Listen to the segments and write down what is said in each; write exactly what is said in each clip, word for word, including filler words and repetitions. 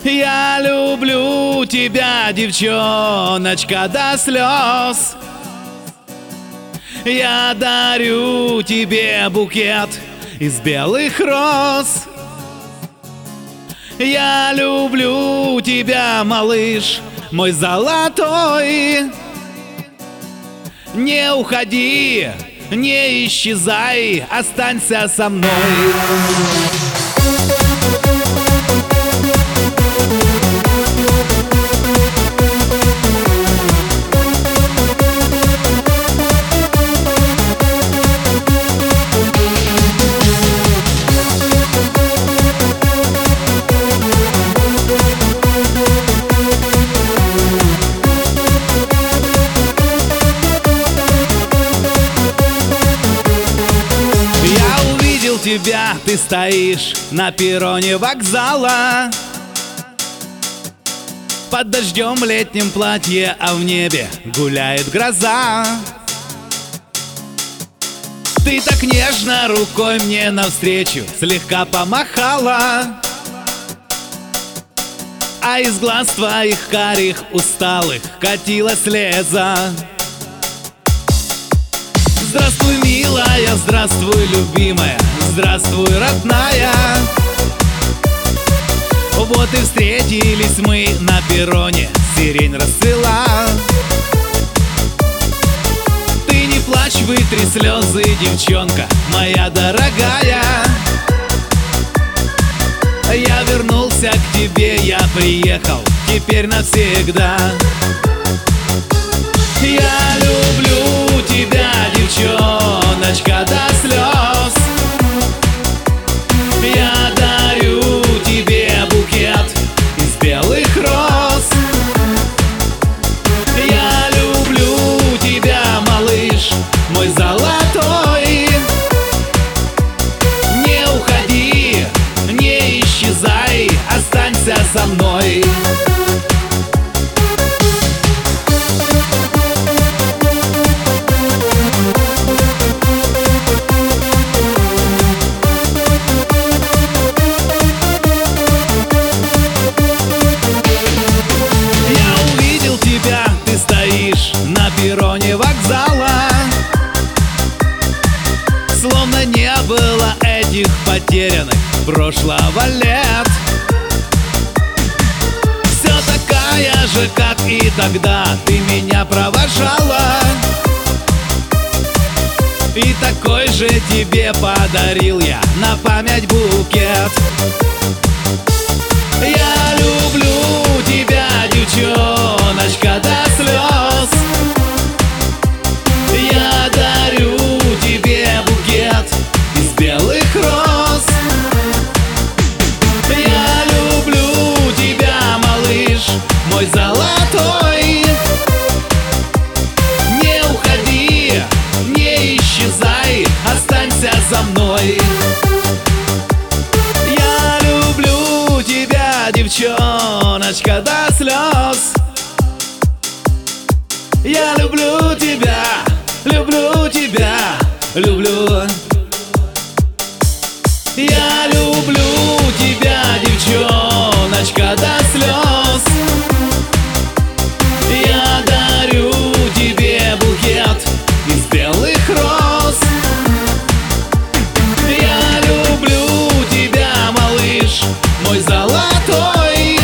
Я люблю тебя, девчоночка, до слез. Я дарю тебе букет из белых роз. Я люблю тебя, малыш, мой золотой. Не уходи, не исчезай, останься со мной. Тебя, ты стоишь на перроне вокзала, под дождем в летнем платье, а в небе гуляет гроза. Ты так нежно рукой мне навстречу слегка помахала, а из глаз твоих карих усталых катилась слеза. Здравствуй, милая, здравствуй, любимая, здравствуй, родная. Вот и встретились мы на перроне, сирень расцвела. Ты не плачь, вытри слезы, девчонка моя дорогая. Я вернулся к тебе, я приехал теперь навсегда. Я люблю тебя, девчоночка, до слез. Я дарю тебе букет из белых роз. Я люблю тебя, малыш, мой золотой. Не уходи, не исчезай, останься со мной. На перроне вокзала, словно не было этих потерянных прошлого лет. Все такая же, как и тогда, ты меня провожала, и такой же тебе подарил я на память букет. Я люблю тебя, девчоночка, до слез. Я дарю тебе букет из белых роз. Я люблю тебя, малыш, мой золотой. Не уходи, не исчезай, останься со мной. Я люблю тебя, девчоночка, до слез. Я люблю тебя, люблю тебя, люблю. Я люблю тебя, девчоночка, до слез. Я дарю тебе букет из белых роз. Я люблю тебя, малыш, мой золотой.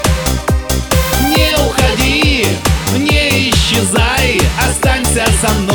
Не уходи, не исчезай, останься со мной.